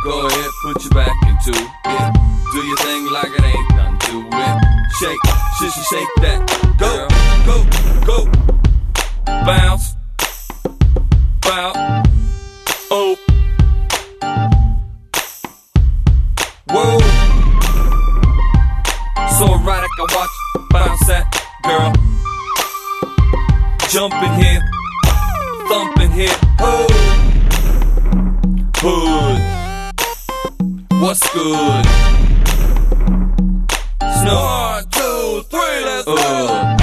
Go ahead, put your back into it. Do your thing like it ain't nothing to it. Shake, sissy, shake that. Go, go, go. Bounce, bounce. Oh. Whoa. So erotic, I watch bounce that girl. Jumping here, thumping here. Oh. Hood, what's good? Snow. 1, 2, 3, let's go.